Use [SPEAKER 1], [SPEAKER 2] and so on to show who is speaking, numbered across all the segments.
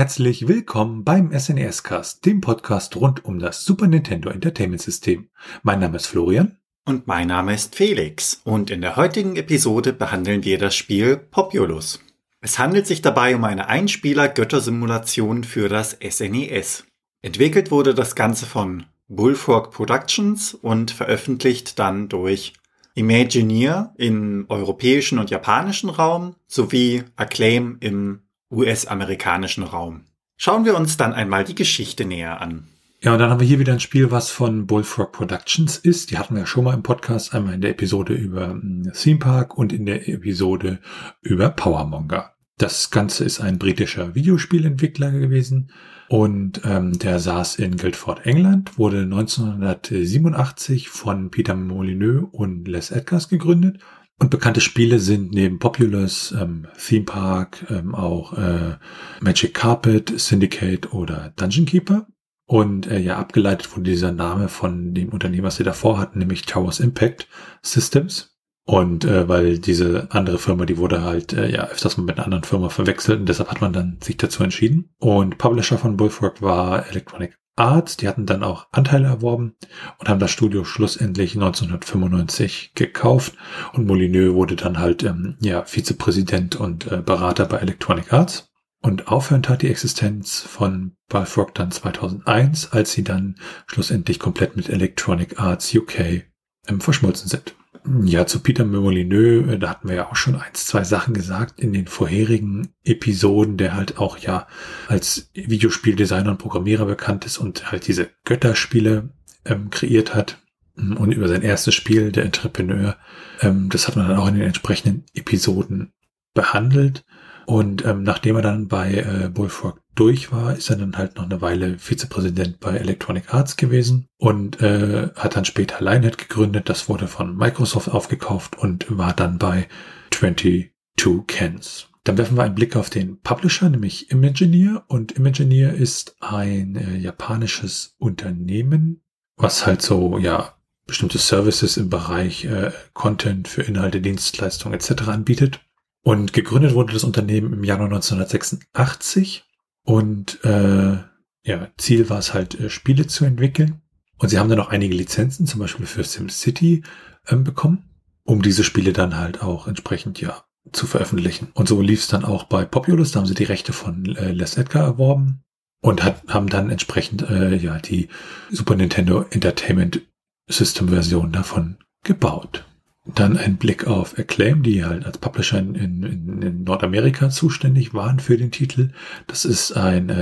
[SPEAKER 1] herzlich willkommen beim SNES-Cast, dem Podcast rund um das Super Nintendo Entertainment System. Mein Name ist Florian.
[SPEAKER 2] Und mein Name ist Felix. Und in der heutigen Episode behandeln wir das Spiel Populous. Es handelt sich dabei um eine Einspieler-Göttersimulation für das SNES. Entwickelt wurde das Ganze von Bullfrog Productions und veröffentlicht dann durch Imagineer im europäischen und japanischen Raum sowie Acclaim im US-amerikanischen Raum. Schauen wir uns dann einmal die Geschichte näher an.
[SPEAKER 1] Ja, und dann haben wir hier wieder ein Spiel, was von Bullfrog Productions ist. Die hatten wir ja schon mal im Podcast, einmal in der Episode über Theme Park und in der Episode über Powermonger. Das Ganze ist ein britischer Videospielentwickler gewesen und der saß in Guildford, England, wurde 1987 von Peter Molyneux und Les Edgars gegründet. Und bekannte Spiele sind neben Populous, Theme Park, auch Magic Carpet, Syndicate oder Dungeon Keeper. Und abgeleitet wurde dieser Name von dem Unternehmen, was sie davor hatten, nämlich Towers Impact Systems. Und weil diese andere Firma, die wurde halt öfters mal mit einer anderen Firma verwechselt und deshalb hat man dann sich dazu entschieden. Und Publisher von Bullfrog war Electronic Arts, die hatten dann auch Anteile erworben und haben das Studio schlussendlich 1995 gekauft und Molyneux wurde dann halt Vizepräsident und Berater bei Electronic Arts. Und aufhören tat die Existenz von Bullfrog dann 2001, als sie dann schlussendlich komplett mit Electronic Arts UK verschmolzen sind. Ja, zu Peter Molyneux, da hatten wir ja auch schon 2 Sachen gesagt in den vorherigen Episoden, der halt auch als Videospieldesigner und Programmierer bekannt ist und halt diese Götterspiele kreiert hat. Und über sein erstes Spiel, der Entrepreneur, das hat man dann auch in den entsprechenden Episoden behandelt. Und nachdem er dann bei Bullfrog durch war, ist er dann halt noch eine Weile Vizepräsident bei Electronic Arts gewesen und hat dann später Lionhead gegründet. Das wurde von Microsoft aufgekauft und war dann bei 22 Cans. Dann werfen wir einen Blick auf den Publisher, nämlich Imagineer. Und Imagineer ist ein japanisches Unternehmen, was halt so bestimmte Services im Bereich Content für Inhalte, Dienstleistungen etc. anbietet. Und gegründet wurde das Unternehmen im Januar 1986 und Ziel war es halt, Spiele zu entwickeln. Und sie haben dann auch einige Lizenzen, zum Beispiel für SimCity, bekommen, um diese Spiele dann halt auch entsprechend zu veröffentlichen. Und so lief es dann auch bei Populous, da haben sie die Rechte von Les Edgar erworben und haben dann entsprechend die Super Nintendo Entertainment System Version davon gebaut. Dann ein Blick auf Acclaim, die halt als Publisher in Nordamerika zuständig waren für den Titel. Das ist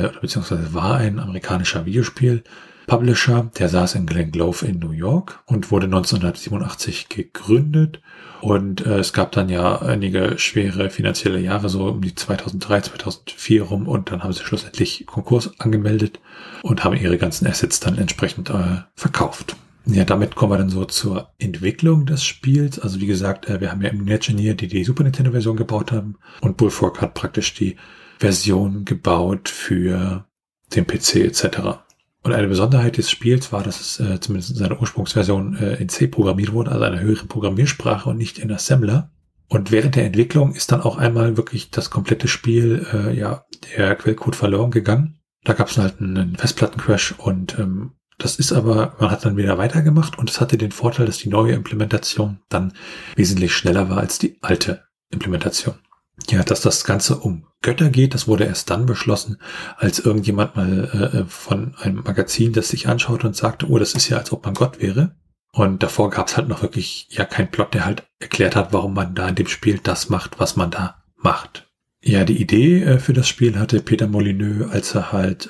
[SPEAKER 1] war ein amerikanischer Videospiel-Publisher, der saß in Glen Grove in New York und wurde 1987 gegründet. Und es gab dann einige schwere finanzielle Jahre, so um die 2003, 2004 rum. Und dann haben sie schlussendlich Konkurs angemeldet und haben ihre ganzen Assets dann entsprechend verkauft. Ja, damit kommen wir dann so zur Entwicklung des Spiels. Also wie gesagt, wir haben ja Imagineer, die Super Nintendo Version gebaut haben und Bullfrog hat praktisch die Version gebaut für den PC etc. Und eine Besonderheit des Spiels war, dass es zumindest in seiner Ursprungsversion in C programmiert wurde, also einer höheren Programmiersprache und nicht in Assembler. Und während der Entwicklung ist dann auch einmal wirklich das komplette Spiel, der Quellcode verloren gegangen. Da gab es halt einen Festplattencrash und das ist aber, man hat dann wieder weitergemacht und es hatte den Vorteil, dass die neue Implementation dann wesentlich schneller war als die alte Implementation. Ja, dass das Ganze um Götter geht, das wurde erst dann beschlossen, als irgendjemand mal von einem Magazin das sich anschaute und sagte, oh, das ist ja, als ob man Gott wäre. Und davor gab es halt noch wirklich keinen Plot, der halt erklärt hat, warum man da in dem Spiel das macht, was man da macht. Ja, die Idee für das Spiel hatte Peter Molyneux, als er halt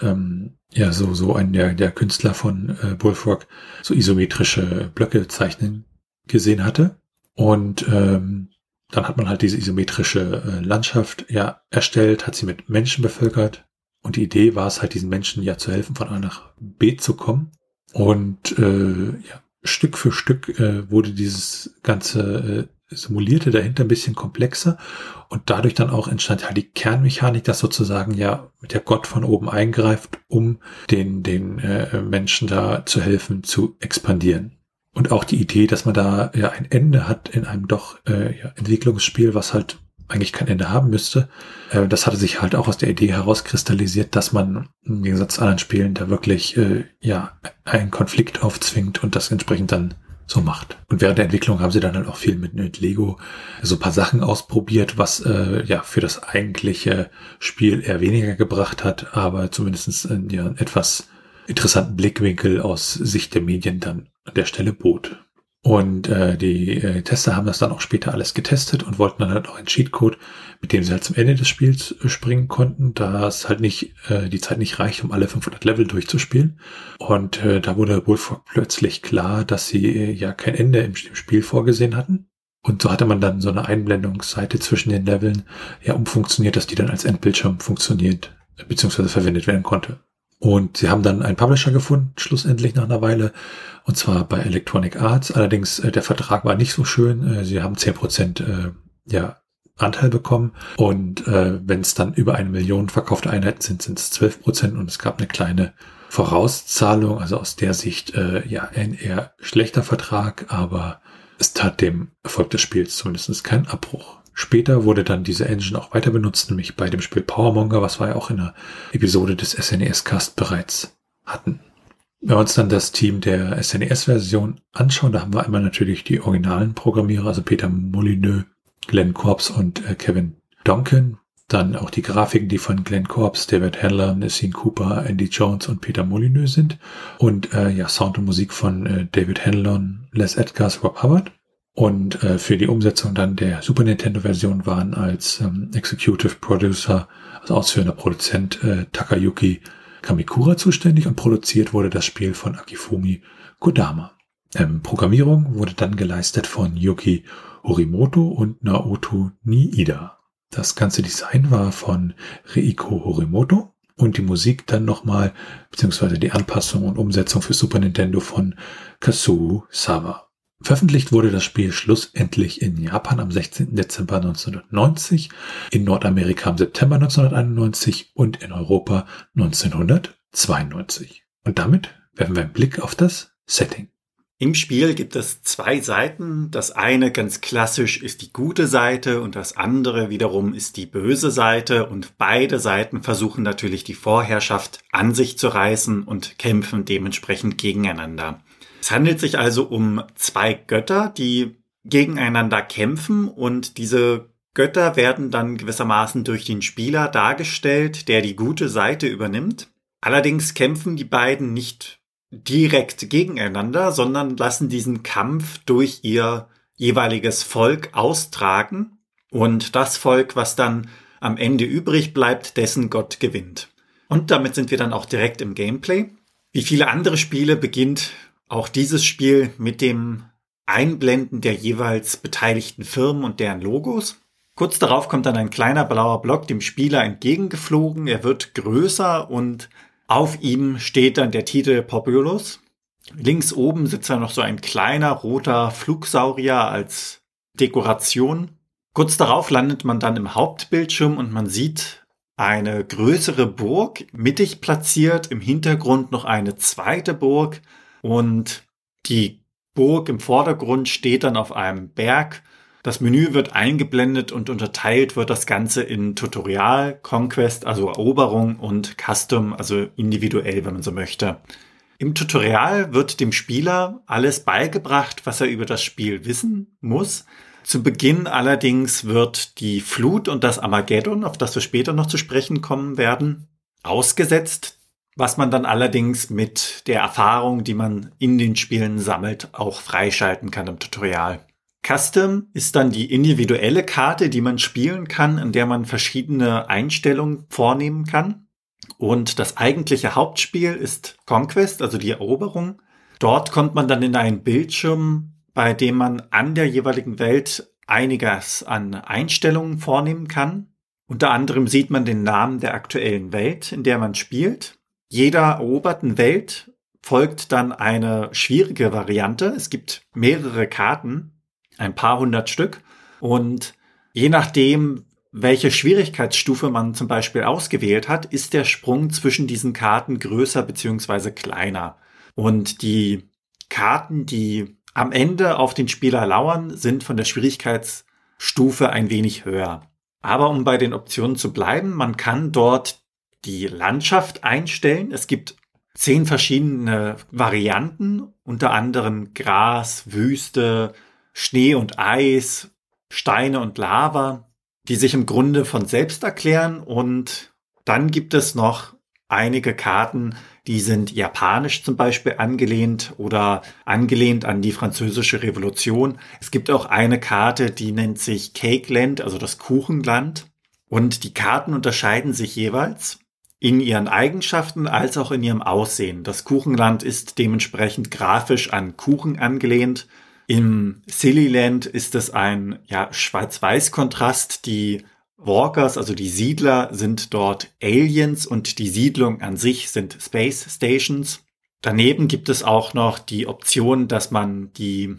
[SPEAKER 1] so ein der Künstler von Bullfrog so isometrische Blöcke zeichnen gesehen hatte. Und dann hat man halt diese isometrische Landschaft erstellt, hat sie mit Menschen bevölkert. Und die Idee war es halt, diesen Menschen zu helfen, von A nach B zu kommen. Und Stück für Stück wurde dieses ganze simulierte dahinter ein bisschen komplexer und dadurch dann auch entstand halt die Kernmechanik, dass sozusagen der Gott von oben eingreift, um den Menschen da zu helfen, zu expandieren. Und auch die Idee, dass man da ein Ende hat in einem doch Entwicklungsspiel, was halt eigentlich kein Ende haben müsste. Das hatte sich halt auch aus der Idee herauskristallisiert, dass man im Gegensatz zu anderen Spielen da wirklich einen Konflikt aufzwingt und das entsprechend dann so macht. Und während der Entwicklung haben sie dann halt auch viel mit Lego so ein paar Sachen ausprobiert, was für das eigentliche Spiel eher weniger gebracht hat, aber zumindest einen etwas interessanten Blickwinkel aus Sicht der Medien dann an der Stelle bot. Und die Tester haben das dann auch später alles getestet und wollten dann halt auch einen Cheatcode, mit dem sie halt zum Ende des Spiels springen konnten, da es halt nicht die Zeit nicht reicht, um alle 500 Level durchzuspielen. Und da wurde Bullfrog plötzlich klar, dass sie kein Ende im Spiel vorgesehen hatten. Und so hatte man dann so eine Einblendungsseite zwischen den Leveln umfunktioniert, dass die dann als Endbildschirm funktioniert, beziehungsweise verwendet werden konnte. Und sie haben dann einen Publisher gefunden, schlussendlich nach einer Weile, und zwar bei Electronic Arts. Allerdings, der Vertrag war nicht so schön. Sie haben 10% Anteil bekommen. Und wenn es dann über 1 Million verkaufte Einheiten sind, sind es 12%. Und es gab eine kleine Vorauszahlung. Also aus der Sicht ein eher schlechter Vertrag, aber es tat dem Erfolg des Spiels zumindest keinen Abbruch. Später wurde dann diese Engine auch weiter benutzt, nämlich bei dem Spiel Powermonger, was wir ja auch in einer Episode des SNES-Cast bereits hatten. Wenn wir uns dann das Team der SNES-Version anschauen, da haben wir einmal natürlich die originalen Programmierer, also Peter Molyneux, Glenn Korps und Kevin Donkin. Dann auch die Grafiken, die von Glenn Korps, David Handler, Nassine Cooper, Andy Jones und Peter Molyneux sind. Und Sound und Musik von David Handler, Les Edgars, Rob Hubbard. Und für die Umsetzung dann der Super Nintendo-Version waren als Executive Producer, also ausführender Produzent, Takayuki Kamikura zuständig, und produziert wurde das Spiel von Akifumi Kodama. Programmierung wurde dann geleistet von Yuki Horimoto und Naoto Niida. Das ganze Design war von Reiko Horimoto und die Musik dann nochmal, beziehungsweise die Anpassung und Umsetzung für Super Nintendo von Kazuo Sawa. Veröffentlicht wurde das Spiel schlussendlich in Japan am 16. Dezember 1990, in Nordamerika am September 1991 und in Europa 1992. Und damit werfen wir einen Blick auf das Setting.
[SPEAKER 2] Im Spiel gibt es 2 Seiten. Das eine ganz klassisch ist die gute Seite und das andere wiederum ist die böse Seite. Und beide Seiten versuchen natürlich die Vorherrschaft an sich zu reißen und kämpfen dementsprechend gegeneinander. Es handelt sich also um 2 Götter, die gegeneinander kämpfen, und diese Götter werden dann gewissermaßen durch den Spieler dargestellt, der die gute Seite übernimmt. Allerdings kämpfen die beiden nicht direkt gegeneinander, sondern lassen diesen Kampf durch ihr jeweiliges Volk austragen, und das Volk, was dann am Ende übrig bleibt, dessen Gott gewinnt. Und damit sind wir dann auch direkt im Gameplay. Wie viele andere Spiele beginnt auch dieses Spiel mit dem Einblenden der jeweils beteiligten Firmen und deren Logos. Kurz darauf kommt dann ein kleiner blauer Block dem Spieler entgegengeflogen. Er wird größer und auf ihm steht dann der Titel Populus. Links oben sitzt dann noch so ein kleiner roter Flugsaurier als Dekoration. Kurz darauf landet man dann im Hauptbildschirm und man sieht eine größere Burg, mittig platziert, im Hintergrund noch eine zweite Burg. Und die Burg im Vordergrund steht dann auf einem Berg. Das Menü wird eingeblendet und unterteilt wird das Ganze in Tutorial, Conquest, also Eroberung, und Custom, also individuell, wenn man so möchte. Im Tutorial wird dem Spieler alles beigebracht, was er über das Spiel wissen muss. Zu Beginn allerdings wird die Flut und das Armageddon, auf das wir später noch zu sprechen kommen werden, ausgesetzt, was man dann allerdings mit der Erfahrung, die man in den Spielen sammelt, auch freischalten kann im Tutorial. Custom ist dann die individuelle Karte, die man spielen kann, in der man verschiedene Einstellungen vornehmen kann. Und das eigentliche Hauptspiel ist Conquest, also die Eroberung. Dort kommt man dann in einen Bildschirm, bei dem man an der jeweiligen Welt einiges an Einstellungen vornehmen kann. Unter anderem sieht man den Namen der aktuellen Welt, in der man spielt. Jeder eroberten Welt folgt dann eine schwierige Variante. Es gibt mehrere Karten, ein paar 100 Stück. Und je nachdem, welche Schwierigkeitsstufe man zum Beispiel ausgewählt hat, ist der Sprung zwischen diesen Karten größer bzw. kleiner. Und die Karten, die am Ende auf den Spieler lauern, sind von der Schwierigkeitsstufe ein wenig höher. Aber um bei den Optionen zu bleiben, man kann dort die Landschaft einstellen. Es gibt 10 verschiedene Varianten, unter anderem Gras, Wüste, Schnee und Eis, Steine und Lava, die sich im Grunde von selbst erklären. Und dann gibt es noch einige Karten, die sind japanisch zum Beispiel angelehnt oder angelehnt an die Französische Revolution. Es gibt auch eine Karte, die nennt sich Cake Land, also das Kuchenland. Und die Karten unterscheiden sich jeweils in ihren Eigenschaften als auch in ihrem Aussehen. Das Kuchenland ist dementsprechend grafisch an Kuchen angelehnt. Im Silly Land ist es ein Schwarz-Weiß-Kontrast. Die Walkers, also die Siedler, sind dort Aliens und die Siedlung an sich sind Space Stations. Daneben gibt es auch noch die Option, dass man die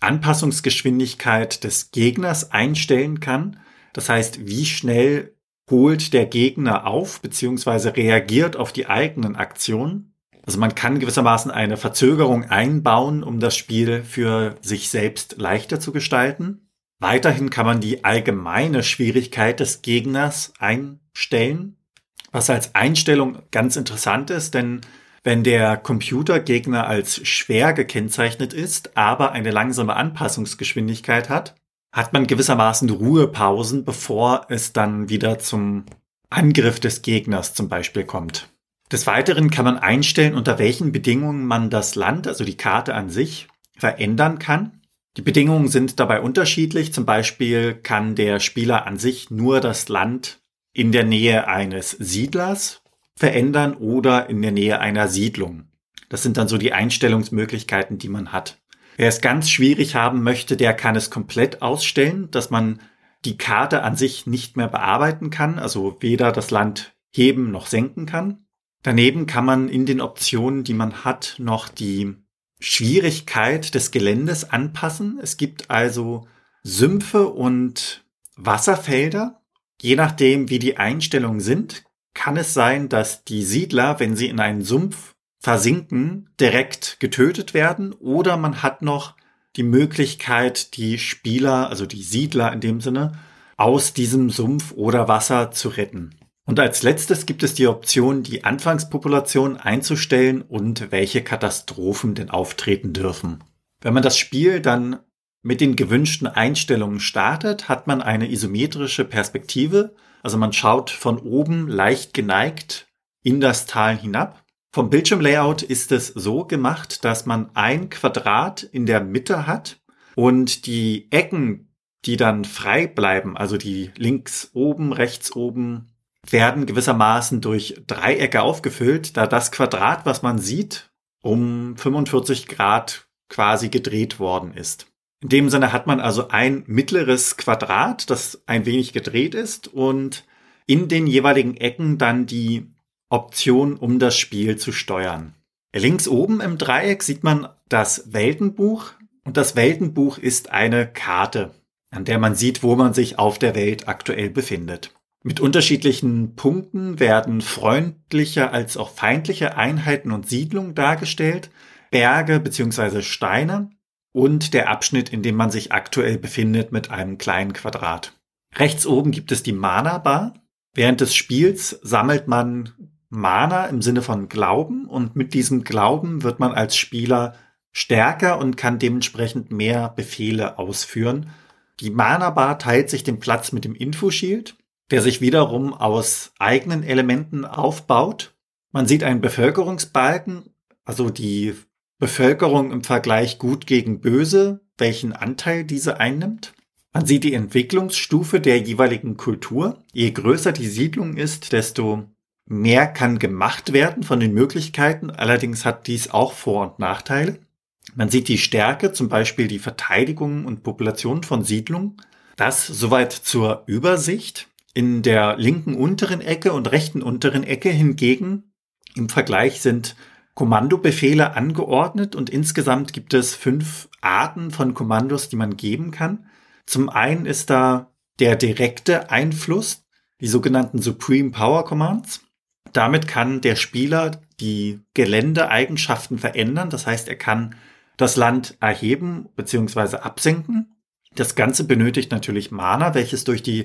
[SPEAKER 2] Anpassungsgeschwindigkeit des Gegners einstellen kann. Das heißt, wie schnell holt der Gegner auf bzw. reagiert auf die eigenen Aktionen. Also man kann gewissermaßen eine Verzögerung einbauen, um das Spiel für sich selbst leichter zu gestalten. Weiterhin kann man die allgemeine Schwierigkeit des Gegners einstellen, was als Einstellung ganz interessant ist, denn wenn der Computergegner als schwer gekennzeichnet ist, aber eine langsame Anpassungsgeschwindigkeit hat, hat man gewissermaßen Ruhepausen, bevor es dann wieder zum Angriff des Gegners zum Beispiel kommt. Des Weiteren kann man einstellen, unter welchen Bedingungen man das Land, also die Karte an sich, verändern kann. Die Bedingungen sind dabei unterschiedlich. Zum Beispiel kann der Spieler an sich nur das Land in der Nähe eines Siedlers verändern oder in der Nähe einer Siedlung. Das sind dann so die Einstellungsmöglichkeiten, die man hat. Wer es ganz schwierig haben möchte, der kann es komplett ausstellen, dass man die Karte an sich nicht mehr bearbeiten kann, also weder das Land heben noch senken kann. Daneben kann man in den Optionen, die man hat, noch die Schwierigkeit des Geländes anpassen. Es gibt also Sümpfe und Wasserfelder. Je nachdem, wie die Einstellungen sind, kann es sein, dass die Siedler, wenn sie in einen Sumpf versinken, direkt getötet werden. Oder man hat noch die Möglichkeit, die Spieler, also die Siedler in dem Sinne, aus diesem Sumpf oder Wasser zu retten. Und als letztes gibt es die Option, die Anfangspopulation einzustellen und welche Katastrophen denn auftreten dürfen. Wenn man das Spiel dann mit den gewünschten Einstellungen startet, hat man eine isometrische Perspektive. Also man schaut von oben leicht geneigt in das Tal hinab. Vom Bildschirmlayout ist es so gemacht, dass man ein Quadrat in der Mitte hat und die Ecken, die dann frei bleiben, also die links oben, rechts oben, werden gewissermaßen durch Dreiecke aufgefüllt, da das Quadrat, was man sieht, um 45 Grad quasi gedreht worden ist. In dem Sinne hat man also ein mittleres Quadrat, das ein wenig gedreht ist und in den jeweiligen Ecken dann die Option, um das Spiel zu steuern. Links oben im Dreieck sieht man das Weltenbuch und das Weltenbuch ist eine Karte, an der man sieht, wo man sich auf der Welt aktuell befindet. Mit unterschiedlichen Punkten werden freundliche als auch feindliche Einheiten und Siedlungen dargestellt, Berge bzw. Steine und der Abschnitt, in dem man sich aktuell befindet mit einem kleinen Quadrat. Rechts oben gibt es die Mana-Bar. Während des Spiels sammelt man Mana im Sinne von Glauben und mit diesem Glauben wird man als Spieler stärker und kann dementsprechend mehr Befehle ausführen. Die Mana-Bar teilt sich den Platz mit dem Infoshield, der sich wiederum aus eigenen Elementen aufbaut. Man sieht einen Bevölkerungsbalken, also die Bevölkerung im Vergleich gut gegen böse, welchen Anteil diese einnimmt. Man sieht die Entwicklungsstufe der jeweiligen Kultur. Je größer die Siedlung ist, desto mehr kann gemacht werden von den Möglichkeiten. Allerdings hat dies auch Vor- und Nachteile. Man sieht die Stärke, zum Beispiel die Verteidigung und Population von Siedlungen. Das soweit zur Übersicht. In der linken unteren Ecke und rechten unteren Ecke hingegen im Vergleich sind Kommandobefehle angeordnet und insgesamt gibt es 5 Arten von Kommandos, die man geben kann. Zum einen ist da der direkte Einfluss, die sogenannten Supreme Power Commands. Damit kann der Spieler die Geländeeigenschaften verändern. Das heißt, er kann das Land erheben bzw. absenken. Das Ganze benötigt natürlich Mana, welches durch die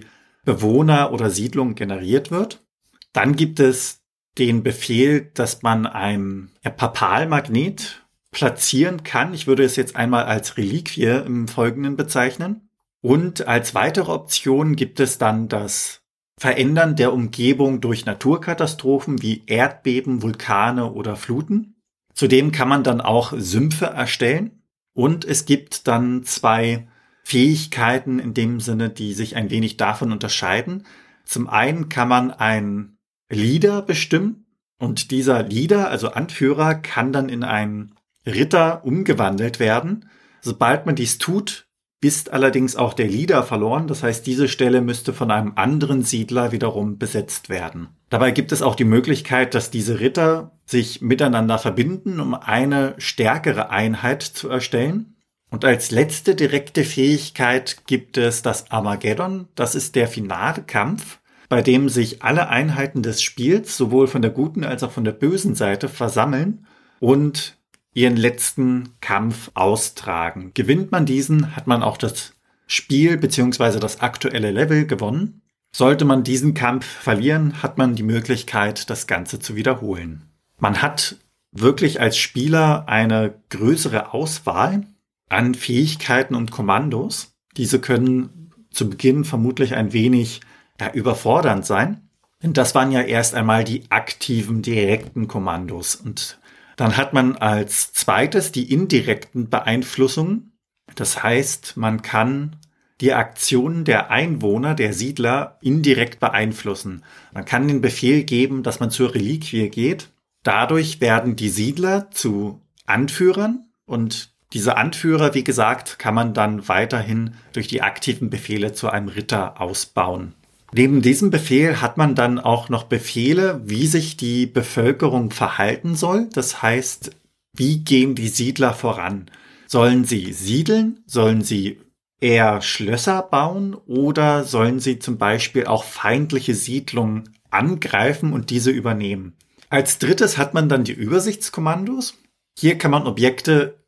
[SPEAKER 2] Bewohner oder Siedlung generiert wird. Dann gibt es den Befehl, dass man ein Papalmagnet platzieren kann. Ich würde es jetzt einmal als Reliquie im Folgenden bezeichnen. Und als weitere Option gibt es dann das Verändern der Umgebung durch Naturkatastrophen wie Erdbeben, Vulkane oder Fluten. Zudem kann man dann auch Sümpfe erstellen. Und es gibt dann 2 Fähigkeiten in dem Sinne, die sich ein wenig davon unterscheiden. Zum einen kann man einen Leader bestimmen und dieser Leader, also Anführer, kann dann in einen Ritter umgewandelt werden. Sobald man dies tut, ist allerdings auch der Leader verloren. Das heißt, diese Stelle müsste von einem anderen Siedler wiederum besetzt werden. Dabei gibt es auch die Möglichkeit, dass diese Ritter sich miteinander verbinden, um eine stärkere Einheit zu erstellen. Und als letzte direkte Fähigkeit gibt es das Armageddon. Das ist der finale Kampf, bei dem sich alle Einheiten des Spiels, sowohl von der guten als auch von der bösen Seite, versammeln und ihren letzten Kampf austragen. Gewinnt man diesen, hat man auch das Spiel bzw. das aktuelle Level gewonnen. Sollte man diesen Kampf verlieren, hat man die Möglichkeit, das Ganze zu wiederholen. Man hat wirklich als Spieler eine größere Auswahl an Fähigkeiten und Kommandos. Diese können zu Beginn vermutlich ein wenig überfordernd sein. Denn das waren ja erst einmal die aktiven, direkten Kommandos. Und dann hat man als zweites die indirekten Beeinflussungen. Das heißt, man kann die Aktionen der Einwohner, der Siedler, indirekt beeinflussen. Man kann den Befehl geben, dass man zur Reliquie geht. Dadurch werden die Siedler zu Anführern und diese Anführer, wie gesagt, kann man dann weiterhin durch die aktiven Befehle zu einem Ritter ausbauen. Neben diesem Befehl hat man dann auch noch Befehle, wie sich die Bevölkerung verhalten soll. Das heißt, wie gehen die Siedler voran? Sollen sie siedeln? Sollen sie eher Schlösser bauen? Oder sollen sie zum Beispiel auch feindliche Siedlungen angreifen und diese übernehmen? Als drittes hat man dann die Übersichtskommandos. Hier kann man Objekte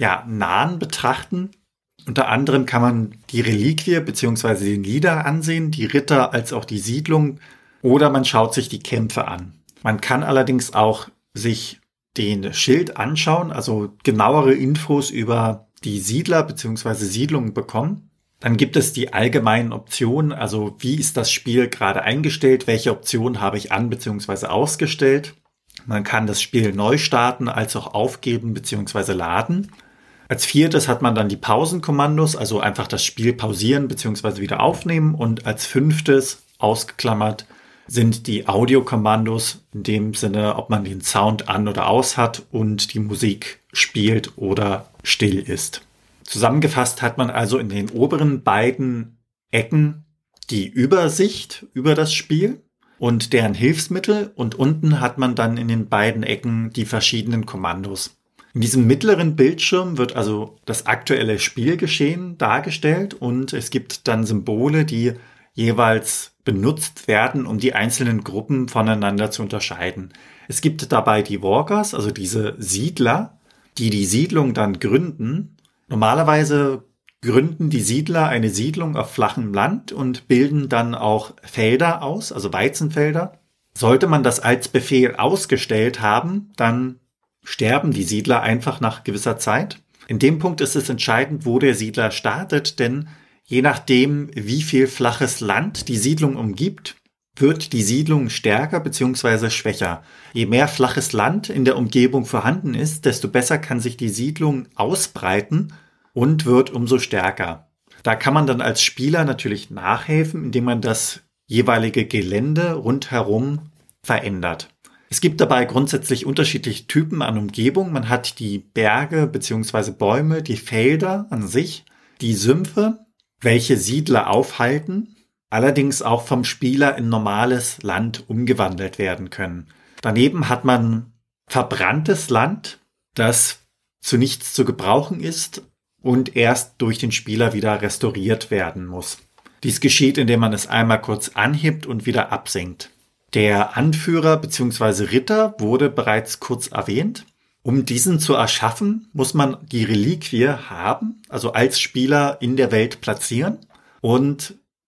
[SPEAKER 2] nahen betrachten. Unter anderem kann man die Reliquie bzw. den Leader ansehen, die Ritter als auch die Siedlung, oder man schaut sich die Kämpfe an. Man kann allerdings auch sich den Schild anschauen, also genauere Infos über die Siedler bzw. Siedlungen bekommen. Dann gibt es die allgemeinen Optionen, also wie ist das Spiel gerade eingestellt, welche Optionen habe ich an bzw. ausgestellt. Man kann das Spiel neu starten, als auch aufgeben bzw. laden. Als viertes hat man dann die Pausenkommandos, also einfach das Spiel pausieren bzw. wieder aufnehmen. Und als fünftes, ausgeklammert, sind die Audiokommandos, in dem Sinne, ob man den Sound an oder aus hat und die Musik spielt oder still ist. Zusammengefasst hat man also in den oberen beiden Ecken die Übersicht über das Spiel und deren Hilfsmittel, und unten hat man dann in den beiden Ecken die verschiedenen Kommandos. In diesem mittleren Bildschirm wird also das aktuelle Spielgeschehen dargestellt und es gibt dann Symbole, die jeweils benutzt werden, um die einzelnen Gruppen voneinander zu unterscheiden. Es gibt dabei die Walkers, also diese Siedler, die die Siedlung dann gründen. Normalerweise gründen die Siedler eine Siedlung auf flachem Land und bilden dann auch Felder aus, also Weizenfelder. Sollte man das als Befehl ausgestellt haben, dann sterben die Siedler einfach nach gewisser Zeit. In dem Punkt ist es entscheidend, wo der Siedler startet, denn je nachdem, wie viel flaches Land die Siedlung umgibt, wird die Siedlung stärker bzw. schwächer. Je mehr flaches Land in der Umgebung vorhanden ist, desto besser kann sich die Siedlung ausbreiten und wird umso stärker. Da kann man dann als Spieler natürlich nachhelfen, indem man das jeweilige Gelände rundherum verändert. Es gibt dabei grundsätzlich unterschiedliche Typen an Umgebung. Man hat die Berge bzw. Bäume, die Felder an sich, die Sümpfe, welche Siedler aufhalten, allerdings auch vom Spieler in normales Land umgewandelt werden können. Daneben hat man verbranntes Land, das zu nichts zu gebrauchen ist und erst durch den Spieler wieder restauriert werden muss. Dies geschieht, indem man es einmal kurz anhebt und wieder absenkt. Der Anführer bzw. Ritter wurde bereits kurz erwähnt. Um diesen zu erschaffen, muss man die Reliquie haben, also als Spieler in der Welt platzieren. Und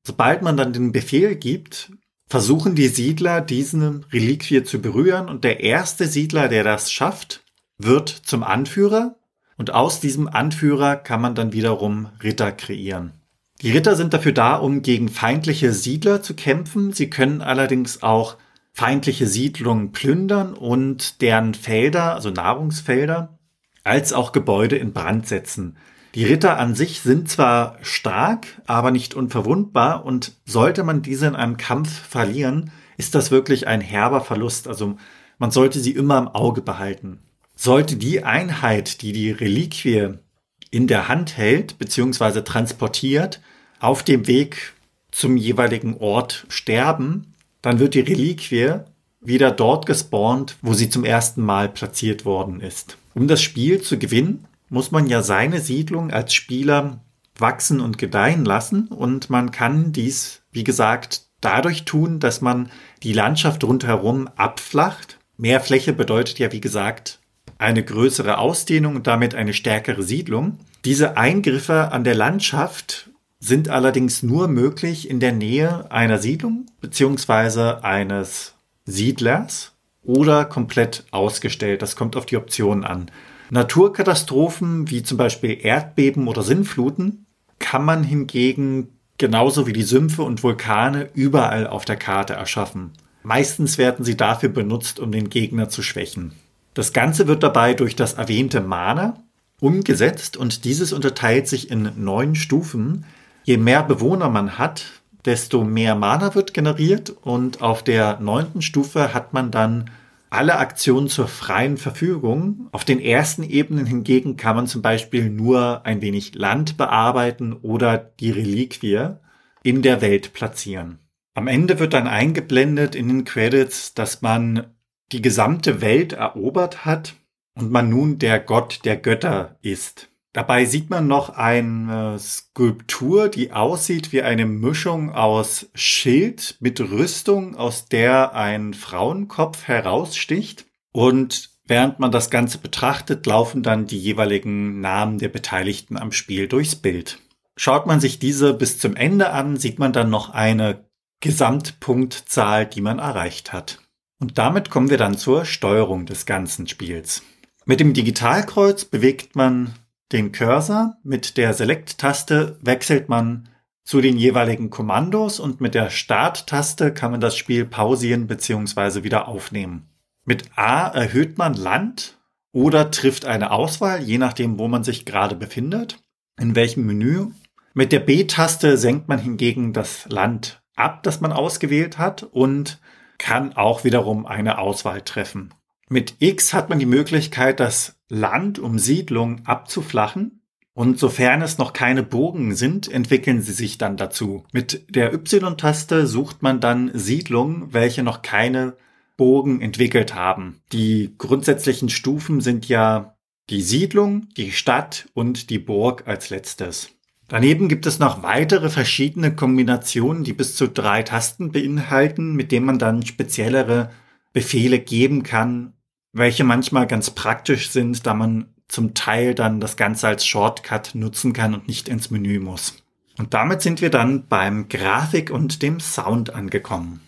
[SPEAKER 2] Sobald man dann den Befehl gibt, versuchen die Siedler, diesen Reliquie zu berühren, und der erste Siedler, der das schafft, wird zum Anführer, und aus diesem Anführer kann man dann wiederum Ritter kreieren. Die Ritter sind dafür da, um gegen feindliche Siedler zu kämpfen. Sie können allerdings auch feindliche Siedlungen plündern und deren Felder, also Nahrungsfelder, als auch Gebäude in Brand setzen. Die Ritter an sich sind zwar stark, aber nicht unverwundbar, und sollte man diese in einem Kampf verlieren, ist das wirklich ein herber Verlust. Also man sollte sie immer im Auge behalten. Sollte die Einheit, die die Reliquie in der Hand hält bzw. transportiert, auf dem Weg zum jeweiligen Ort sterben, dann wird die Reliquie wieder dort gespawnt, wo sie zum ersten Mal platziert worden ist. Um das Spiel zu gewinnen, muss man ja seine Siedlung als Spieler wachsen und gedeihen lassen, und man kann dies, wie gesagt, dadurch tun, dass man die Landschaft rundherum abflacht. Mehr Fläche bedeutet ja, wie gesagt, eine größere Ausdehnung und damit eine stärkere Siedlung. Diese Eingriffe an der Landschaft sind allerdings nur möglich in der Nähe einer Siedlung bzw. eines Siedlers oder komplett ausgestellt. Das kommt auf die Optionen an. Naturkatastrophen wie zum Beispiel Erdbeben oder Sintfluten kann man hingegen genauso wie die Sümpfe und Vulkane überall auf der Karte erschaffen. Meistens werden sie dafür benutzt, um den Gegner zu schwächen. Das Ganze wird dabei durch das erwähnte Mana umgesetzt, und dieses unterteilt sich in 9 Stufen. Je mehr Bewohner man hat, desto mehr Mana wird generiert, und auf der 9. Stufe hat man dann alle Aktionen zur freien Verfügung. Auf den ersten Ebenen hingegen kann man zum Beispiel nur ein wenig Land bearbeiten oder die Reliquie in der Welt platzieren. Am Ende wird dann eingeblendet in den Credits, dass man die gesamte Welt erobert hat und man nun der Gott der Götter ist. Dabei sieht man noch eine Skulptur, die aussieht wie eine Mischung aus Schild mit Rüstung, aus der ein Frauenkopf heraussticht. Und während man das Ganze betrachtet, laufen dann die jeweiligen Namen der Beteiligten am Spiel durchs Bild. Schaut man sich diese bis zum Ende an, sieht man dann noch eine Gesamtpunktzahl, die man erreicht hat. Und damit kommen wir dann zur Steuerung des ganzen Spiels. Mit dem Digitalkreuz bewegt man den Cursor, mit der Select-Taste wechselt man zu den jeweiligen Kommandos, und mit der Start-Taste kann man das Spiel pausieren bzw. wieder aufnehmen. Mit A erhöht man Land oder trifft eine Auswahl, je nachdem, wo man sich gerade befindet, in welchem Menü. Mit der B-Taste senkt man hingegen das Land ab, das man ausgewählt hat, und kann auch wiederum eine Auswahl treffen. Mit X hat man die Möglichkeit, das Land um Siedlung abzuflachen, und sofern es noch keine Burgen sind, entwickeln sie sich dann dazu. Mit der Y-Taste sucht man dann Siedlungen, welche noch keine Burgen entwickelt haben. Die grundsätzlichen Stufen sind ja die Siedlung, die Stadt und die Burg als letztes. Daneben gibt es noch weitere verschiedene Kombinationen, die bis zu 3 Tasten beinhalten, mit denen man dann speziellere Befehle geben kann, welche manchmal ganz praktisch sind, da man zum Teil dann das Ganze als Shortcut nutzen kann und nicht ins Menü muss. Und damit sind wir dann beim Grafik und dem Sound angekommen.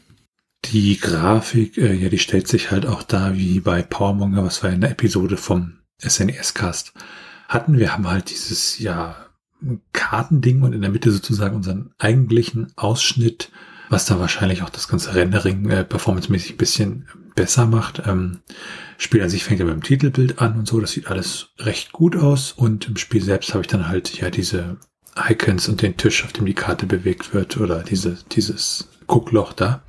[SPEAKER 1] Die Grafik, die stellt sich halt auch da wie bei Powermonger, was wir in der Episode vom SNES-Cast hatten. Wir haben halt dieses Kartending und in der Mitte sozusagen unseren eigentlichen Ausschnitt, was da wahrscheinlich auch das ganze Rendering performancemäßig ein bisschen besser macht. Spiel an sich fängt ja beim Titelbild an und so, das sieht alles recht gut aus, und im Spiel selbst habe ich dann halt diese Icons und den Tisch, auf dem die Karte bewegt wird, oder dieses Guckloch da.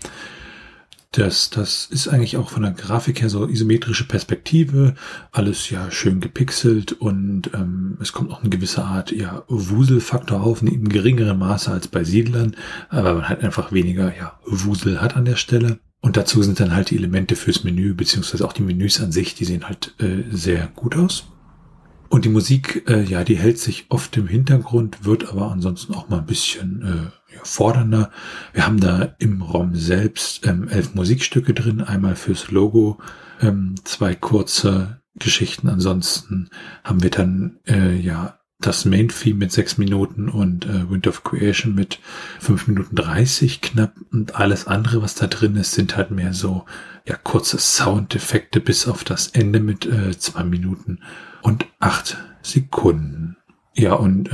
[SPEAKER 1] Das ist eigentlich auch von der Grafik her so isometrische Perspektive, alles schön gepixelt, und es kommt auch eine gewisse Art Wuselfaktor auf, in einem geringeren Maße als bei Siedlern, aber man halt einfach weniger Wusel hat an der Stelle. Und dazu sind dann halt die Elemente fürs Menü, beziehungsweise auch die Menüs an sich, die sehen halt sehr gut aus. Und die Musik, die hält sich oft im Hintergrund, wird aber ansonsten auch mal ein bisschen fordernder. Wir haben da im ROM selbst 11 Musikstücke drin, einmal fürs Logo, 2 kurze Geschichten. Ansonsten haben wir dann das Main-Theme mit 6 Minuten und Wind of Creation mit 5 Minuten 30 knapp. Und alles andere, was da drin ist, sind halt mehr so kurze Soundeffekte bis auf das Ende mit 2 Minuten und 8 Sekunden. Ja, und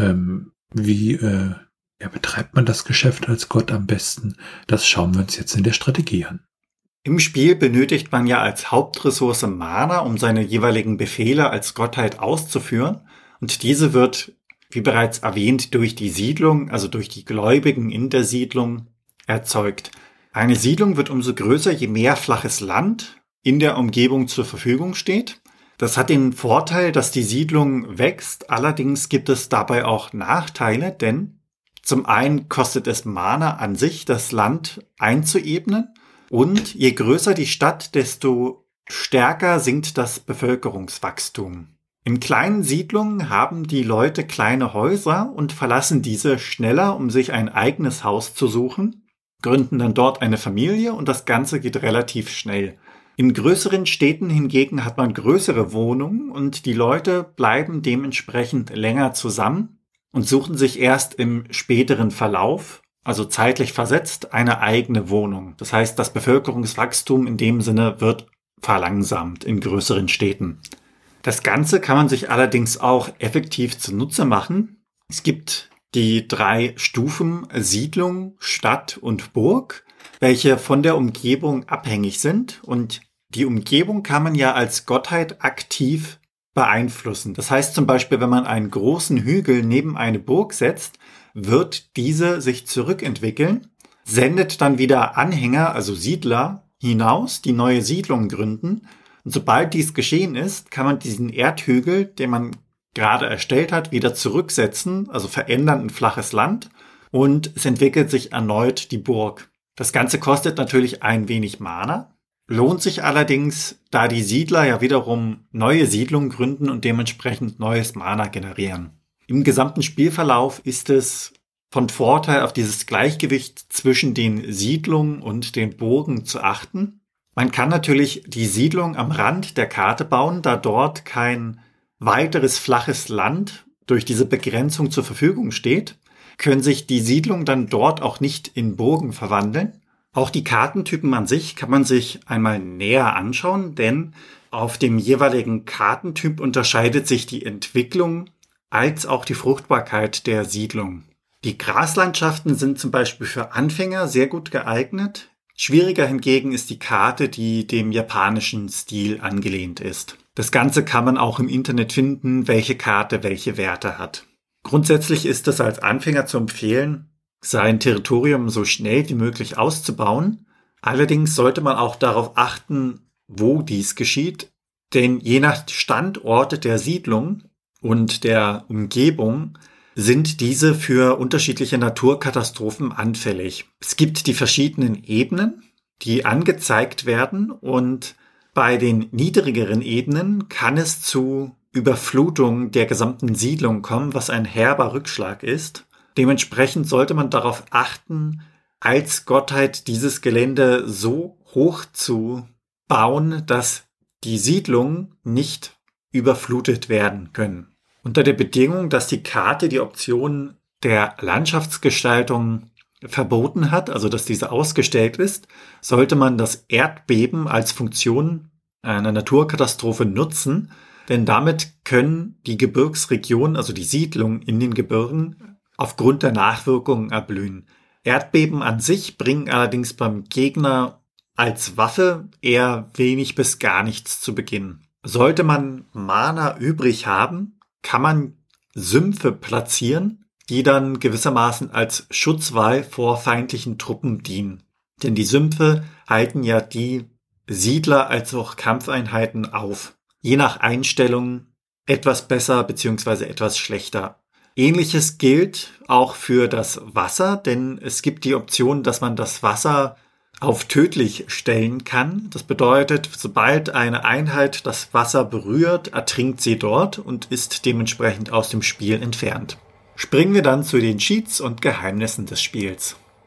[SPEAKER 1] wie betreibt man das Geschäft als Gott am besten? Das schauen wir uns jetzt in der Strategie an.
[SPEAKER 2] Im Spiel benötigt man ja als Hauptressource Mana, um seine jeweiligen Befehle als Gottheit auszuführen. Und diese wird, wie bereits erwähnt, durch die Siedlung, also durch die Gläubigen in der Siedlung, erzeugt. Eine Siedlung wird umso größer, je mehr flaches Land in der Umgebung zur Verfügung steht. Das hat den Vorteil, dass die Siedlung wächst. Allerdings gibt es dabei auch Nachteile, denn zum einen kostet es Mana an sich, das Land einzuebnen. Und je größer die Stadt, desto stärker sinkt das Bevölkerungswachstum. In kleinen Siedlungen haben die Leute kleine Häuser und verlassen diese schneller, um sich ein eigenes Haus zu suchen, gründen dann dort eine Familie und das Ganze geht relativ schnell. In größeren Städten hingegen hat man größere Wohnungen und die Leute bleiben dementsprechend länger zusammen und suchen sich erst im späteren Verlauf, also zeitlich versetzt, eine eigene Wohnung. Das heißt, das Bevölkerungswachstum in dem Sinne wird verlangsamt in größeren Städten. Das Ganze kann man sich allerdings auch effektiv zunutze machen. Es gibt die 3 Stufen Siedlung, Stadt und Burg, welche von der Umgebung abhängig sind. Und die Umgebung kann man ja als Gottheit aktiv beeinflussen. Das heißt zum Beispiel, wenn man einen großen Hügel neben eine Burg setzt, wird diese sich zurückentwickeln, sendet dann wieder Anhänger, also Siedler, hinaus, die neue Siedlungen gründen. Und sobald dies geschehen ist, kann man diesen Erdhügel, den man gerade erstellt hat, wieder zurücksetzen, also verändern in flaches Land und es entwickelt sich erneut die Burg. Das Ganze kostet natürlich ein wenig Mana, lohnt sich allerdings, da die Siedler ja wiederum neue Siedlungen gründen und dementsprechend neues Mana generieren. Im gesamten Spielverlauf ist es von Vorteil, auf dieses Gleichgewicht zwischen den Siedlungen und den Burgen zu achten. Man kann natürlich die Siedlung am Rand der Karte bauen, da dort kein weiteres flaches Land durch diese Begrenzung zur Verfügung steht, können sich die Siedlungen dann dort auch nicht in Burgen verwandeln. Auch die Kartentypen an sich kann man sich einmal näher anschauen, denn auf dem jeweiligen Kartentyp unterscheidet sich die Entwicklung als auch die Fruchtbarkeit der Siedlung. Die Graslandschaften sind zum Beispiel für Anfänger sehr gut geeignet. Schwieriger hingegen ist die Karte, die dem japanischen Stil angelehnt ist. Das Ganze kann man auch im Internet finden, welche Karte welche Werte hat. Grundsätzlich ist es als Anfänger zu empfehlen, sein Territorium so schnell wie möglich auszubauen. Allerdings sollte man auch darauf achten, wo dies geschieht, denn je nach Standort der Siedlung und der Umgebung sind diese für unterschiedliche Naturkatastrophen anfällig. Es gibt die verschiedenen Ebenen, die angezeigt werden und bei den niedrigeren Ebenen kann es zu Überflutung der gesamten Siedlung kommen, was ein herber Rückschlag ist. Dementsprechend sollte man darauf achten, als Gottheit dieses Gelände so hoch zu bauen, dass die Siedlungen nicht überflutet werden können. Unter der Bedingung, dass die Karte die Option der Landschaftsgestaltung verboten hat, also dass diese ausgestellt ist, sollte man das Erdbeben als Funktion einer Naturkatastrophe nutzen, denn damit können die Gebirgsregionen, also die Siedlungen in den Gebirgen, aufgrund der Nachwirkungen erblühen. Erdbeben an sich bringen allerdings beim Gegner als Waffe eher wenig bis gar nichts zu Beginn. Sollte man Mana übrig haben, kann man Sümpfe platzieren, die dann gewissermaßen als Schutzwall vor feindlichen Truppen dienen. Denn die Sümpfe halten ja die Siedler als auch Kampfeinheiten auf. Je nach Einstellung etwas besser bzw. etwas schlechter. Ähnliches gilt auch für das Wasser, denn es gibt die Option, dass man das Wasser auf tödlich stellen kann. Das bedeutet, sobald eine Einheit das Wasser berührt, ertrinkt sie dort und ist dementsprechend aus dem Spiel entfernt. Springen wir dann zu den Cheats und Geheimnissen des Spiels.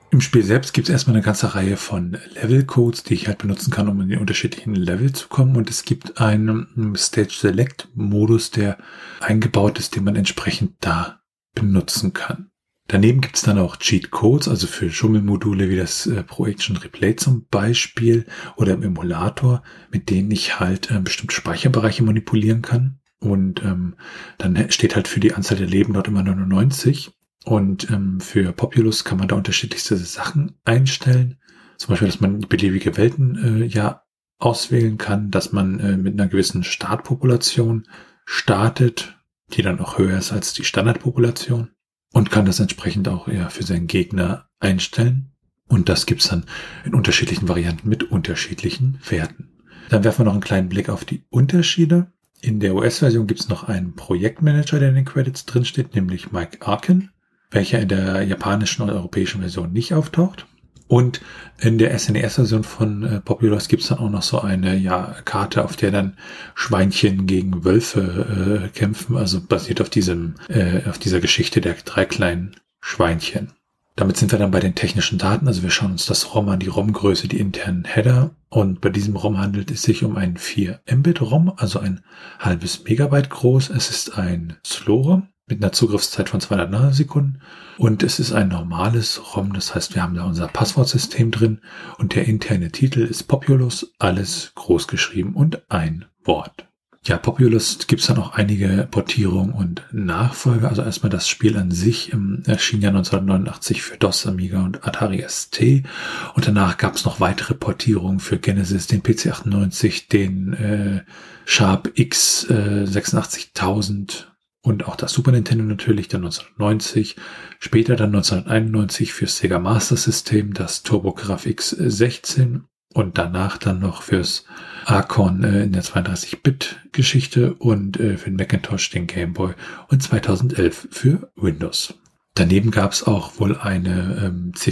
[SPEAKER 1] Im Spiel selbst gibt es erstmal eine ganze Reihe von Level-Codes, die ich halt benutzen kann, um in die unterschiedlichen Level zu kommen. Und es gibt einen Stage-Select-Modus, der eingebaut ist, den man entsprechend da benutzen kann. Daneben gibt es dann auch Cheat-Codes, also für Schummelmodule wie das Pro Action Replay zum Beispiel oder im Emulator, mit denen ich halt bestimmte Speicherbereiche manipulieren kann. Und dann steht halt für die Anzahl der Leben dort immer 99. Und für Populous kann man da unterschiedlichste Sachen einstellen. Zum Beispiel, dass man beliebige Welten auswählen kann, dass man mit einer gewissen Startpopulation startet, die dann auch höher ist als die Standardpopulation. Und kann das entsprechend auch für seinen Gegner einstellen. Und das gibt's dann in unterschiedlichen Varianten mit unterschiedlichen Werten. Dann werfen wir noch einen kleinen Blick auf die Unterschiede. In der US-Version gibt's noch einen Projektmanager, der in den Credits drinsteht, nämlich Mike Arkin, welcher in der japanischen und europäischen Version nicht auftaucht. Und in der SNES-Version von Populous gibt's dann auch noch so eine Karte, auf der dann Schweinchen gegen Wölfe kämpfen, also basiert auf dieser Geschichte der 3 kleinen Schweinchen. Damit sind wir dann bei den technischen Daten, also wir schauen uns das ROM an, die ROM-Größe, die internen Header, und bei diesem ROM handelt es sich um einen 4 Mbit ROM, also ein halbes Megabyte groß. Es ist ein Slow-ROM mit einer Zugriffszeit von 200 Nanosekunden und es ist ein normales ROM, das heißt, wir haben da unser Passwortsystem drin und der interne Titel ist Populous, alles groß geschrieben und ein Wort. Ja, Populous gibt es dann auch einige Portierungen und Nachfolger. Also erstmal das Spiel an sich erschien ja 1989 für DOS, Amiga und Atari ST. Und danach gab es noch weitere Portierungen für Genesis, den PC98, den Sharp X86000 und auch das Super Nintendo natürlich, dann 1990. Später dann 1991 für Sega Master System, das TurboGrafx 16. Und danach dann noch fürs Acorn in der 32-Bit-Geschichte und für den Macintosh, den Game Boy und 2011 für Windows. Daneben gab es auch wohl eine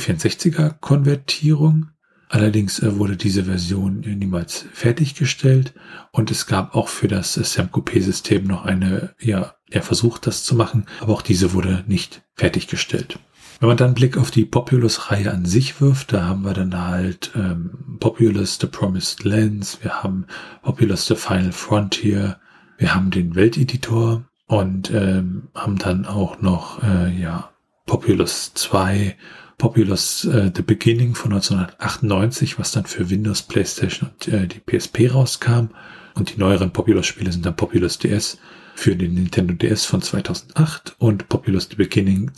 [SPEAKER 1] C64er-Konvertierung. Allerdings wurde diese Version niemals fertiggestellt und es gab auch für das SAM-Coupé-System noch der Versuch, das zu machen, aber auch diese wurde nicht fertiggestellt. Wenn man dann einen Blick auf die Populous-Reihe an sich wirft, da haben wir dann halt Populous The Promised Lands, wir haben Populous The Final Frontier, wir haben den Welteditor und haben dann auch noch Populous 2, Populous The Beginning von 1998, was dann für Windows, PlayStation und die PSP rauskam. Und die neueren Populous-Spiele sind dann Populous DS für den Nintendo DS von 2008 und Populous The Beginning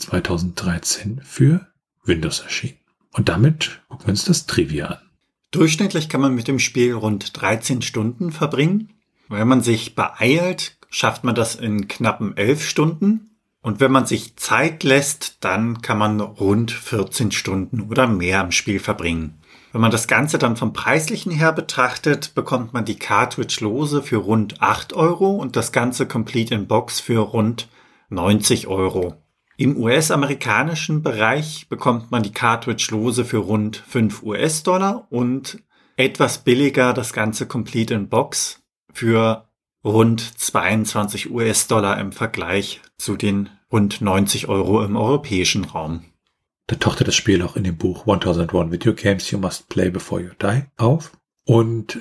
[SPEAKER 1] 2013 für Windows erschienen. Und damit gucken wir uns das Trivia an.
[SPEAKER 2] Durchschnittlich kann man mit dem Spiel rund 13 Stunden verbringen. Wenn man sich beeilt, schafft man das in knappen 11 Stunden. Und wenn man sich Zeit lässt, dann kann man rund 14 Stunden oder mehr am Spiel verbringen. Wenn man das Ganze dann vom Preislichen her betrachtet, bekommt man die Cartridge lose für rund 8 € und das Ganze Complete in Box für rund 90 €. Im US-amerikanischen Bereich bekommt man die Cartridge lose für rund 5 US-Dollar und etwas billiger das Ganze Complete in Box für rund 22 US-Dollar im Vergleich zu den rund 90 € im europäischen Raum.
[SPEAKER 1] Da tauchte das Spiel auch in dem Buch 1001 Video Games You Must Play Before You Die auf. Und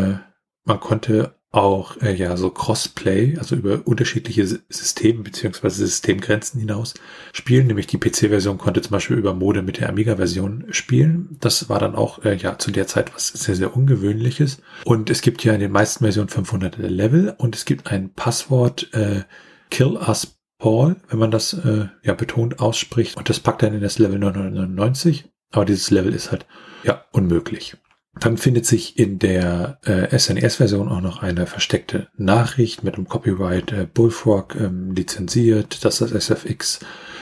[SPEAKER 1] man konnte auch so Crossplay, also über unterschiedliche Systeme bzw. Systemgrenzen hinaus spielen. Nämlich die PC-Version konnte zum Beispiel über Mode mit der Amiga-Version spielen. Das war dann auch zu der Zeit was sehr, sehr Ungewöhnliches. Und es gibt ja in den meisten Versionen 500 Level und es gibt ein Passwort Kill Us Paul, wenn man das betont ausspricht, und das packt dann in das Level 999, aber dieses Level ist halt unmöglich. Dann findet sich in der SNES-Version auch noch eine versteckte Nachricht mit einem Copyright Bullfrog lizenziert, dass das SFX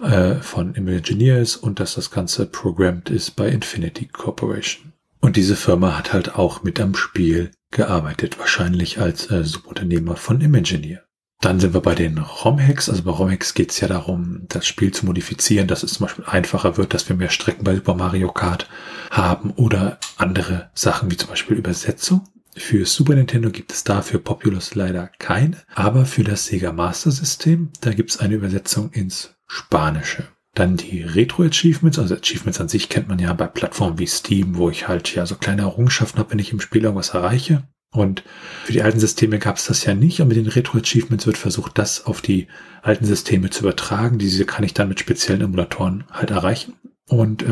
[SPEAKER 1] von Imagineer ist und dass das Ganze programmed ist bei Infinity Corporation. Und diese Firma hat halt auch mit am Spiel gearbeitet, wahrscheinlich als Subunternehmer von Imagineer. Dann sind wir bei den ROM-Hacks. Also bei ROM-Hacks geht es ja darum, das Spiel zu modifizieren, dass es zum Beispiel einfacher wird, dass wir mehr Strecken bei Super Mario Kart haben oder andere Sachen wie zum Beispiel Übersetzung. Für Super Nintendo gibt es dafür Populous leider keine, aber für das Sega Master System, da gibt es eine Übersetzung ins Spanische. Dann die Retro-Achievements, also Achievements an sich kennt man ja bei Plattformen wie Steam, wo ich halt ja so kleine Errungenschaften habe, wenn ich im Spiel irgendwas erreiche. Und für die alten Systeme gab es das ja nicht. Und mit den Retro-Achievements wird versucht, das auf die alten Systeme zu übertragen. Diese kann ich dann mit speziellen Emulatoren halt erreichen. Und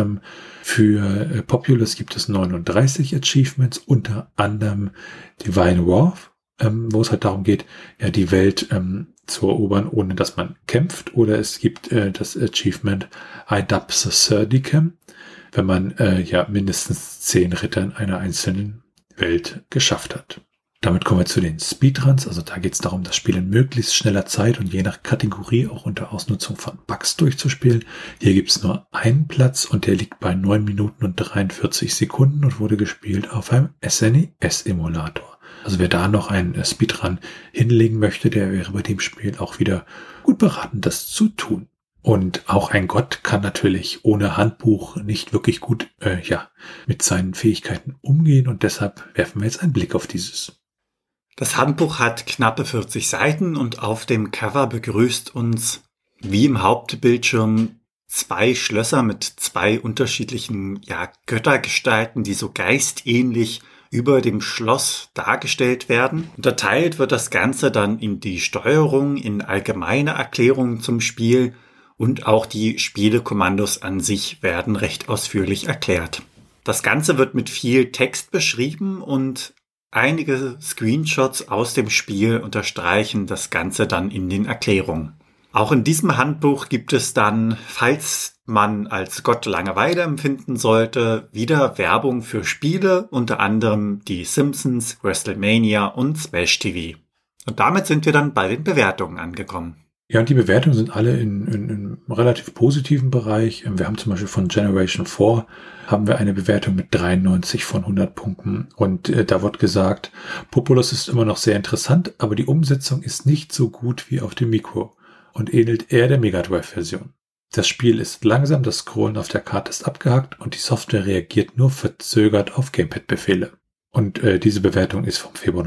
[SPEAKER 1] für Populous gibt es 39 Achievements, unter anderem Divine Wrath, wo es halt darum geht, ja die Welt zu erobern, ohne dass man kämpft. Oder es gibt das Achievement Idap Serdicam, wenn man ja mindestens 10 Ritter in einer einzelnen Welt geschafft hat. Damit kommen wir zu den Speedruns. Also da geht es darum, das Spiel in möglichst schneller Zeit und je nach Kategorie auch unter Ausnutzung von Bugs durchzuspielen. Hier gibt es nur einen Platz und der liegt bei 9 Minuten und 43 Sekunden und wurde gespielt auf einem SNES-Emulator. Also wer da noch einen Speedrun hinlegen möchte, der wäre bei dem Spiel auch wieder gut beraten, das zu tun. Und auch ein Gott kann natürlich ohne Handbuch nicht wirklich gut mit seinen Fähigkeiten umgehen und deshalb werfen wir jetzt einen Blick auf dieses.
[SPEAKER 2] Das Handbuch hat knappe 40 Seiten und auf dem Cover begrüßt uns wie im Hauptbildschirm 2 Schlösser mit 2 unterschiedlichen Göttergestalten, die so geistähnlich über dem Schloss dargestellt werden. Unterteilt wird das Ganze dann in die Steuerung, in allgemeine Erklärungen zum Spiel und auch die Spielekommandos an sich werden recht ausführlich erklärt. Das Ganze wird mit viel Text beschrieben und einige Screenshots aus dem Spiel unterstreichen das Ganze dann in den Erklärungen. Auch in diesem Handbuch gibt es dann, falls man als Gott Langeweile empfinden sollte, wieder Werbung für Spiele, unter anderem die Simpsons, WrestleMania und Smash TV. Und damit sind wir dann bei den Bewertungen angekommen.
[SPEAKER 1] Ja, und die Bewertungen sind alle in einem relativ positiven Bereich. Wir haben zum Beispiel von Generation 4 haben wir eine Bewertung mit 93 von 100 Punkten. Und da wird gesagt, Populous ist immer noch sehr interessant, aber die Umsetzung ist nicht so gut wie auf dem Mikro und ähnelt eher der Mega Drive-Version. Das Spiel ist langsam, das Scrollen auf der Karte ist abgehackt und die Software reagiert nur verzögert auf Gamepad-Befehle. Und diese Bewertung ist vom Februar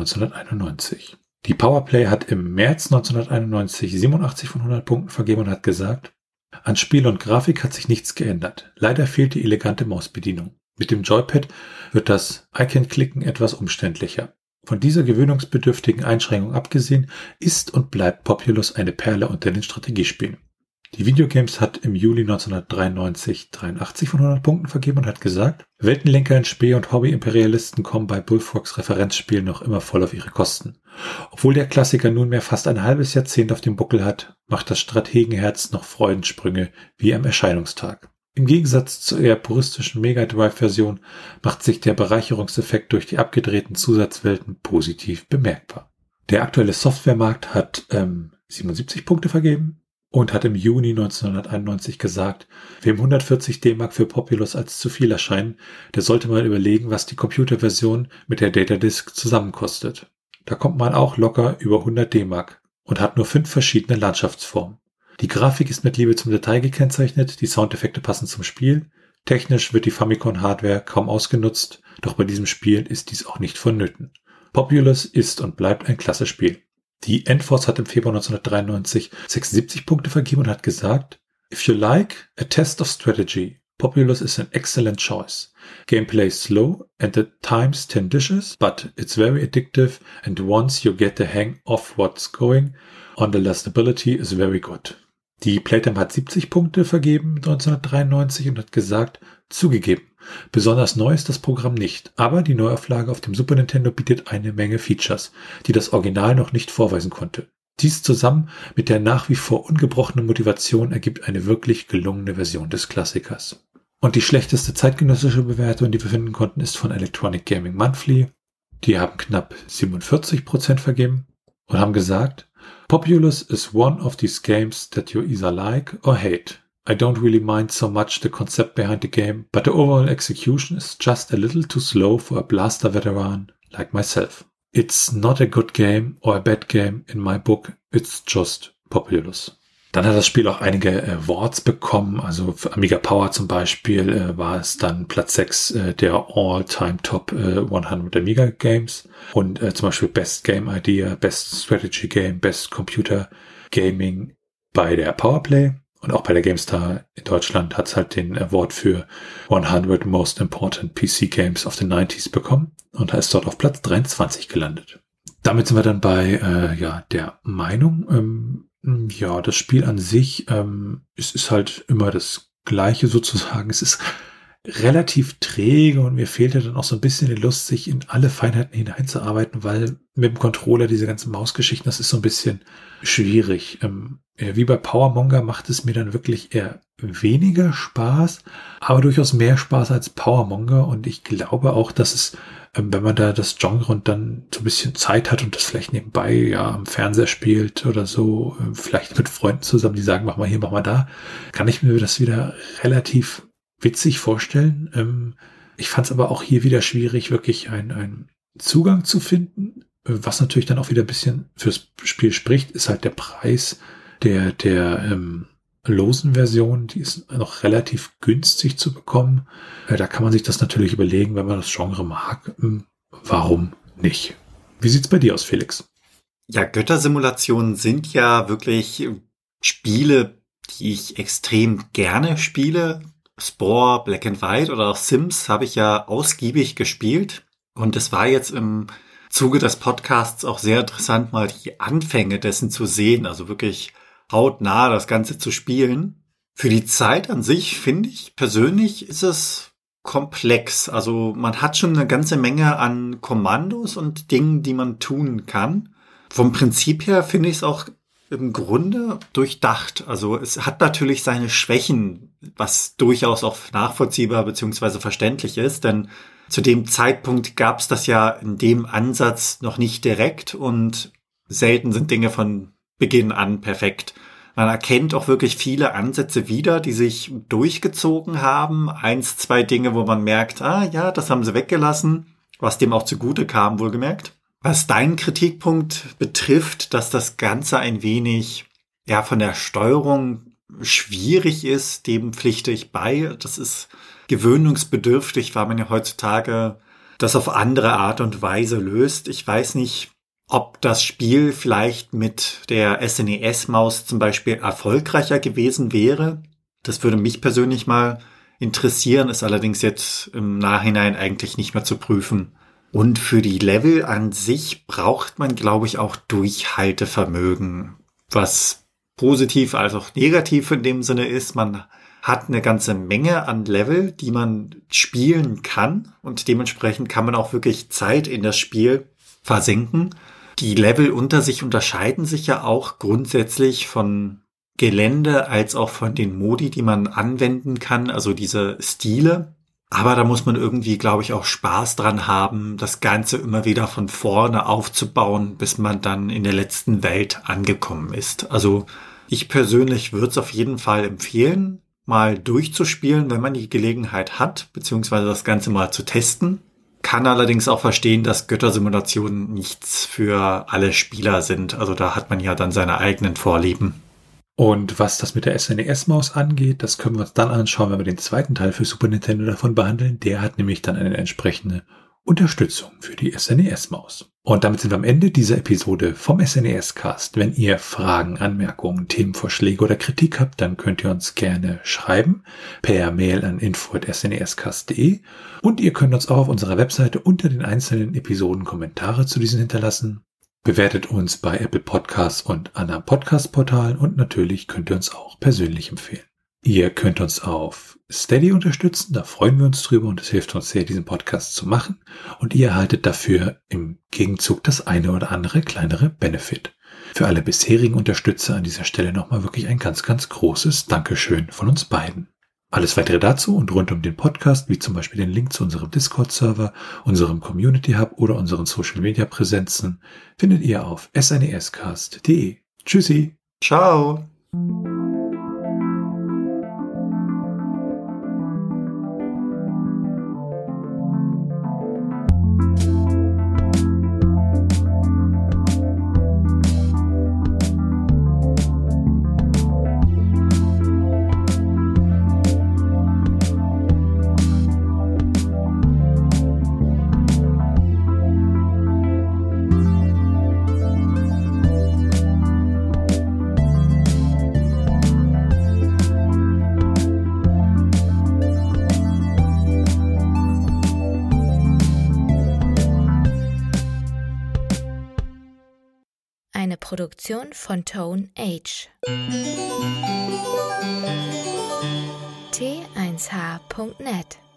[SPEAKER 1] 1991. Die Powerplay hat im März 1991 87 von 100 Punkten vergeben und hat gesagt, an Spiel und Grafik hat sich nichts geändert. Leider fehlt die elegante Mausbedienung. Mit dem Joypad wird das Icon-Klicken etwas umständlicher. Von dieser gewöhnungsbedürftigen Einschränkung abgesehen ist und bleibt Populous eine Perle unter den Strategiespielen. Die Videogames hat im Juli 1993 83 von 100 Punkten vergeben und hat gesagt, Weltenlenker in Späh und Hobby-Imperialisten kommen bei Bullfrogs Referenzspielen noch immer voll auf ihre Kosten. Obwohl der Klassiker nunmehr fast ein halbes Jahrzehnt auf dem Buckel hat, macht das Strategenherz noch Freudensprünge wie am Erscheinungstag. Im Gegensatz zur eher puristischen Mega Drive-Version macht sich der Bereicherungseffekt durch die abgedrehten Zusatzwelten positiv bemerkbar. Der aktuelle Softwaremarkt hat 77 Punkte vergeben und hat im Juni 1991 gesagt, wem 140 D-Mark für Populous als zu viel erscheinen, der sollte mal überlegen, was die Computerversion mit der Datadisk zusammenkostet. Da kommt man auch locker über 100 D-Mark und hat nur 5 verschiedene Landschaftsformen. Die Grafik ist mit Liebe zum Detail gekennzeichnet, die Soundeffekte passen zum Spiel. Technisch wird die Famicom-Hardware kaum ausgenutzt, doch bei diesem Spiel ist dies auch nicht vonnöten. Populous ist und bleibt ein klasse Spiel. Die Enforce hat im Februar 1993 76 Punkte vergeben und hat gesagt, If you like a test of strategy, Populous is an excellent choice. Gameplay is slow and at times tenditious, but it's very addictive and once you get the hang of what's going on, the stability is very good. Die Playtime hat 70 Punkte vergeben 1993 und hat gesagt, zugegeben, besonders neu ist das Programm nicht, aber die Neuauflage auf dem Super Nintendo bietet eine Menge Features, die das Original noch nicht vorweisen konnte. Dies zusammen mit der nach wie vor ungebrochenen Motivation ergibt eine wirklich gelungene Version des Klassikers. Und die schlechteste zeitgenössische Bewertung, die wir finden konnten, ist von Electronic Gaming Monthly. Die haben knapp 47% vergeben und haben gesagt, Populous is one of these games that you either like or hate. I don't really mind so much the concept behind the game, but the overall execution is just a little too slow for a blaster veteran like myself. It's not a good game or a bad game in my book, it's just Populous. Dann hat das Spiel auch einige Awards bekommen, also für Amiga Power zum Beispiel war es dann Platz 6 der All-Time Top 100 Amiga Games und zum Beispiel Best Game Idea, Best Strategy Game, Best Computer Gaming bei der Powerplay. Und auch bei der GameStar in Deutschland hat es halt den Award für 100 Most Important PC Games of the 90s bekommen und ist dort auf Platz 23 gelandet. Damit sind wir dann bei der Meinung. Das Spiel an sich es ist halt immer das Gleiche sozusagen. Es ist relativ träge und mir fehlte dann auch so ein bisschen die Lust, sich in alle Feinheiten hineinzuarbeiten, weil mit dem Controller diese ganzen Mausgeschichten, das ist so ein bisschen schwierig. Wie bei Powermonger macht es mir dann wirklich eher weniger Spaß, aber durchaus mehr Spaß als Powermonger und ich glaube auch, dass es, wenn man da das Genre und dann so ein bisschen Zeit hat und das vielleicht nebenbei am Fernseher spielt oder so, vielleicht mit Freunden zusammen, die sagen, mach mal hier, mach mal da, kann ich mir das wieder relativ witzig vorstellen. Ich fand es aber auch hier wieder schwierig, wirklich einen Zugang zu finden. Was natürlich dann auch wieder ein bisschen fürs Spiel spricht, ist halt der Preis der losen Version. Die ist noch relativ günstig zu bekommen. Da kann man sich das natürlich überlegen, wenn man das Genre mag. Warum nicht? Wie sieht's bei dir aus, Felix?
[SPEAKER 2] Ja, Göttersimulationen sind ja wirklich Spiele, die ich extrem gerne spiele. Spore, Black and White oder auch Sims habe ich ja ausgiebig gespielt. Und es war jetzt im Zuge des Podcasts auch sehr interessant, mal die Anfänge dessen zu sehen. Also wirklich hautnah das Ganze zu spielen. Für die Zeit an sich, finde ich persönlich, ist es komplex. Also man hat schon eine ganze Menge an Kommandos und Dingen, die man tun kann. Vom Prinzip her finde ich es auch im Grunde durchdacht. Also es hat natürlich seine Schwächen, was durchaus auch nachvollziehbar bzw. verständlich ist, denn zu dem Zeitpunkt gab es das ja in dem Ansatz noch nicht direkt und selten sind Dinge von Beginn an perfekt. Man erkennt auch wirklich viele Ansätze wieder, die sich durchgezogen haben. 1, 2 Dinge, wo man merkt, das haben sie weggelassen, was dem auch zugute kam, wohlgemerkt. Was deinen Kritikpunkt betrifft, dass das Ganze ein wenig von der Steuerung schwierig ist, dem pflichte ich bei. Das ist gewöhnungsbedürftig, weil man ja heutzutage das auf andere Art und Weise löst. Ich weiß nicht, ob das Spiel vielleicht mit der SNES-Maus zum Beispiel erfolgreicher gewesen wäre. Das würde mich persönlich mal interessieren, ist allerdings jetzt im Nachhinein eigentlich nicht mehr zu prüfen. Und für die Level an sich braucht man, glaube ich, auch Durchhaltevermögen, was positiv als auch negativ in dem Sinne ist. Man hat eine ganze Menge an Level, die man spielen kann und dementsprechend kann man auch wirklich Zeit in das Spiel versenken. Die Level unter sich unterscheiden sich ja auch grundsätzlich von Gelände als auch von den Modi, die man anwenden kann, also diese Stile. Aber da muss man irgendwie, glaube ich, auch Spaß dran haben, das Ganze immer wieder von vorne aufzubauen, bis man dann in der letzten Welt angekommen ist. Also ich persönlich würde es auf jeden Fall empfehlen, mal durchzuspielen, wenn man die Gelegenheit hat, beziehungsweise das Ganze mal zu testen. Kann allerdings auch verstehen, dass Göttersimulationen nichts für alle Spieler sind. Also da hat man ja dann seine eigenen Vorlieben.
[SPEAKER 1] Und was das mit der SNES-Maus angeht, das können wir uns dann anschauen, wenn wir den zweiten Teil für Super Nintendo davon behandeln. Der hat nämlich dann eine entsprechende Unterstützung für die SNES-Maus. Und damit sind wir am Ende dieser Episode vom SNES-Cast. Wenn ihr Fragen, Anmerkungen, Themenvorschläge oder Kritik habt, dann könnt ihr uns gerne schreiben per Mail an info@snescast.de und ihr könnt uns auch auf unserer Webseite unter den einzelnen Episoden Kommentare zu diesen hinterlassen. Bewertet uns bei Apple Podcasts und anderen Podcast-Portalen und natürlich könnt ihr uns auch persönlich empfehlen. Ihr könnt uns auf Steady unterstützen, da freuen wir uns drüber und es hilft uns sehr, diesen Podcast zu machen. Und ihr erhaltet dafür im Gegenzug das eine oder andere kleinere Benefit. Für alle bisherigen Unterstützer an dieser Stelle nochmal wirklich ein ganz, ganz großes Dankeschön von uns beiden. Alles weitere dazu und rund um den Podcast, wie zum Beispiel den Link zu unserem Discord-Server, unserem Community Hub oder unseren Social-Media-Präsenzen, findet ihr auf snescast.de. Tschüssi.
[SPEAKER 2] Ciao.
[SPEAKER 3] eine Produktion von Tone H. T1H.net